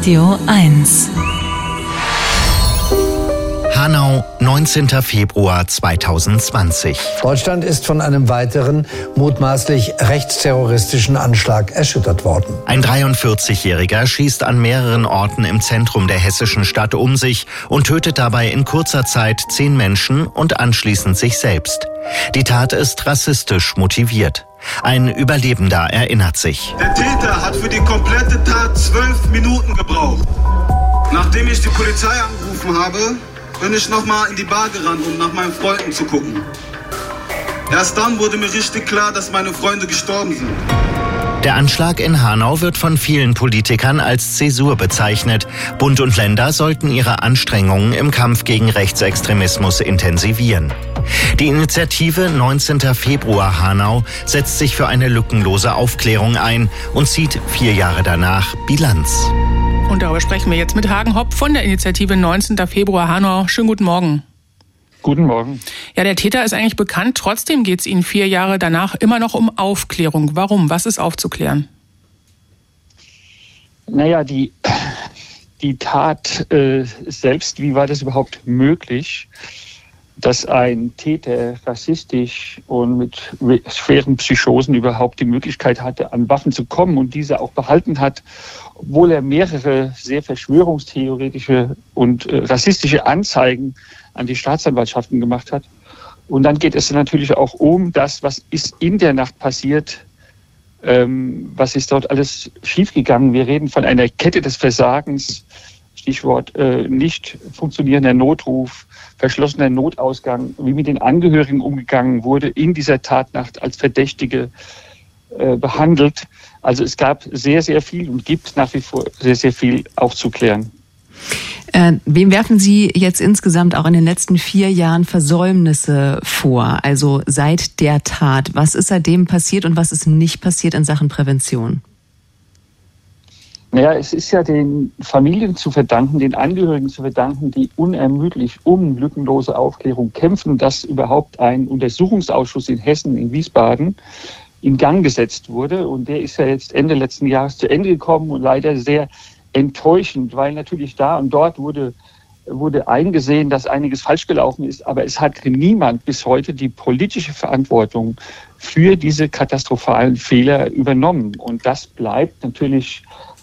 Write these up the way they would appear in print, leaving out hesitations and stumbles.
Radio 1. Hanau, 19. Februar 2020. Deutschland ist von einem weiteren mutmaßlich rechtsterroristischen Anschlag erschüttert worden. Ein 43-Jähriger schießt an mehreren Orten im Zentrum der hessischen Stadt um sich und tötet dabei in kurzer Zeit 10 Menschen und anschließend sich selbst. Die Tat ist rassistisch motiviert. Ein Überlebender erinnert sich. Der Täter hat für die komplette Tat 12 Minuten gebraucht. Nachdem ich die Polizei angerufen habe, bin ich nochmal in die Bar gerannt, um nach meinen Freunden zu gucken. Erst dann wurde mir richtig klar, dass meine Freunde gestorben sind. Der Anschlag in Hanau wird von vielen Politikern als Zäsur bezeichnet. Bund und Länder sollten ihre Anstrengungen im Kampf gegen Rechtsextremismus intensivieren. Die Initiative 19. Februar Hanau setzt sich für eine lückenlose Aufklärung ein und zieht 4 Jahre danach Bilanz. Und darüber sprechen wir jetzt mit Hagen Hopp von der Initiative 19. Februar Hanau. Schönen guten Morgen. Guten Morgen. Ja, der Täter ist eigentlich bekannt. Trotzdem geht es Ihnen 4 Jahre danach immer noch um Aufklärung. Warum? Was ist aufzuklären? Naja, die Tat selbst, wie war das überhaupt möglich, dass ein Täter rassistisch und mit schweren Psychosen überhaupt die Möglichkeit hatte, an Waffen zu kommen und diese auch behalten hat, obwohl er mehrere sehr verschwörungstheoretische und rassistische Anzeigen an die Staatsanwaltschaften gemacht hat. Und dann geht es natürlich auch um das, was ist in der Nacht passiert, was ist dort alles schiefgegangen. Wir reden von einer Kette des Versagens, Stichwort nicht funktionierender Notruf, verschlossener Notausgang, wie mit den Angehörigen umgegangen wurde in dieser Tatnacht als Verdächtige behandelt. Also es gab sehr, sehr viel und gibt nach wie vor sehr, sehr viel aufzuklären. Wem werfen Sie jetzt insgesamt auch in den letzten 4 Jahren Versäumnisse vor? Also seit der Tat. Was ist seitdem passiert und was ist nicht passiert in Sachen Prävention? Naja, es ist ja den Familien zu verdanken, den Angehörigen zu verdanken, die unermüdlich um lückenlose Aufklärung kämpfen, dass überhaupt ein Untersuchungsausschuss in Hessen, in Wiesbaden, in Gang gesetzt wurde. Und der ist ja jetzt Ende letzten Jahres zu Ende gekommen und leider sehr enttäuschend, weil natürlich da und dort wurde eingesehen, dass einiges falsch gelaufen ist. Aber es hat niemand bis heute die politische Verantwortung für diese katastrophalen Fehler übernommen. Und das bleibt natürlich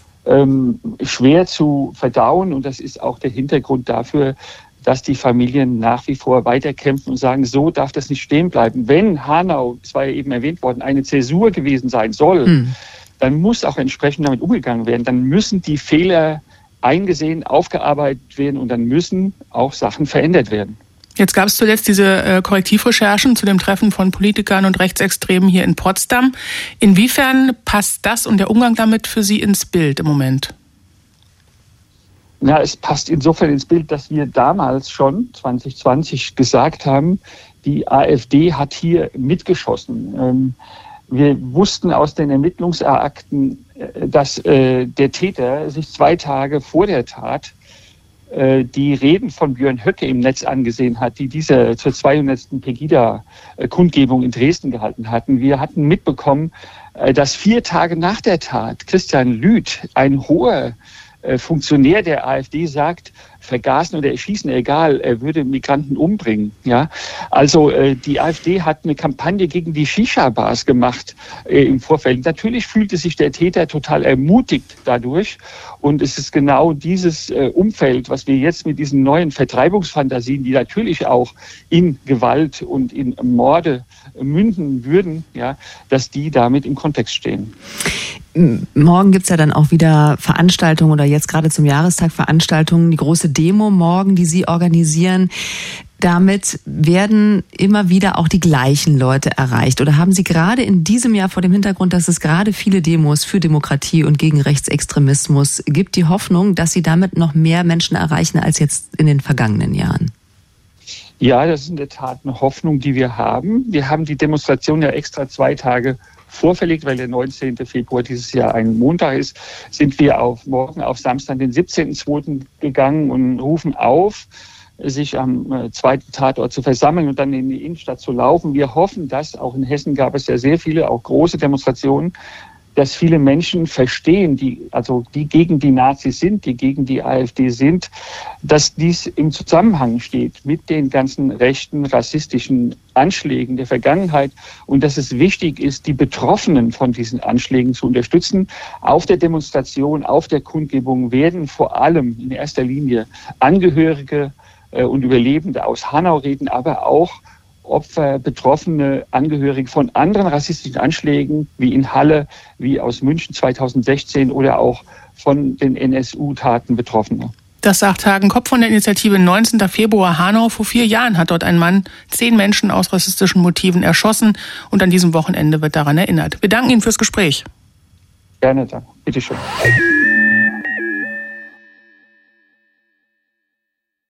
schwer zu verdauen. Und das ist auch der Hintergrund dafür, dass die Familien nach wie vor weiterkämpfen und sagen, so darf das nicht stehen bleiben. Wenn Hanau, es war ja eben erwähnt worden, eine Zäsur gewesen sein soll, dann muss auch entsprechend damit umgegangen werden. Dann müssen die Fehler eingesehen, aufgearbeitet werden und dann müssen auch Sachen verändert werden. Jetzt gab es zuletzt diese Korrektivrecherchen zu dem Treffen von Politikern und Rechtsextremen hier in Potsdam. Inwiefern passt das und der Umgang damit für Sie ins Bild im Moment? Ja, es passt insofern ins Bild, dass wir damals schon 2020 gesagt haben, die AfD hat hier mitgeschossen. Wir wussten aus den Ermittlungsakten, dass der Täter sich 2 Tage vor der Tat die Reden von Björn Höcke im Netz angesehen hat, die diese zur 200. Pegida-Kundgebung in Dresden gehalten hatten. Wir hatten mitbekommen, dass 4 Tage nach der Tat Christian Lüth, ein hoher Funktionär der AfD, sagt, vergasen oder erschießen, egal, er würde Migranten umbringen. Ja, also die AfD hat eine Kampagne gegen die Shisha-Bars gemacht im Vorfeld. Natürlich fühlte sich der Täter total ermutigt dadurch. Und es ist genau dieses Umfeld, was wir jetzt mit diesen neuen Vertreibungsfantasien, die natürlich auch in Gewalt und in Morde münden würden, ja, dass die damit im Kontext stehen. Morgen gibt's ja dann auch wieder Veranstaltungen oder jetzt gerade zum Jahrestag Veranstaltungen, die große Demo morgen, die Sie organisieren. Damit werden immer wieder auch die gleichen Leute erreicht. Oder haben Sie gerade in diesem Jahr vor dem Hintergrund, dass es gerade viele Demos für Demokratie und gegen Rechtsextremismus gibt, die Hoffnung, dass Sie damit noch mehr Menschen erreichen als jetzt in den vergangenen Jahren? Ja, das ist in der Tat eine Hoffnung, die wir haben. Wir haben die Demonstration ja extra 2 Tage vorverlegt, weil der 19. Februar dieses Jahr ein Montag ist, sind wir morgen auf Samstag, den 17.02. gegangen und rufen auf, sich am zweiten Tatort zu versammeln und dann in die Innenstadt zu laufen. Wir hoffen, dass auch in Hessen gab es ja sehr viele, auch große Demonstrationen, dass viele Menschen verstehen, die gegen die Nazis sind, die gegen die AfD sind, dass dies im Zusammenhang steht mit den ganzen rechten, rassistischen Anschlägen der Vergangenheit und dass es wichtig ist, die Betroffenen von diesen Anschlägen zu unterstützen. Auf der Demonstration, auf der Kundgebung werden vor allem in erster Linie Angehörige und Überlebende aus Hanau reden, aber auch Opfer, Betroffene, Angehörige von anderen rassistischen Anschlägen, wie in Halle, wie aus München 2016 oder auch von den NSU-Taten Betroffene. Das sagt Hagen Kopp von der Initiative 19. Februar Hanau. Vor 4 Jahren hat dort ein Mann 10 Menschen aus rassistischen Motiven erschossen und an diesem Wochenende wird daran erinnert. Wir danken Ihnen fürs Gespräch. Gerne, danke. Bitte schön.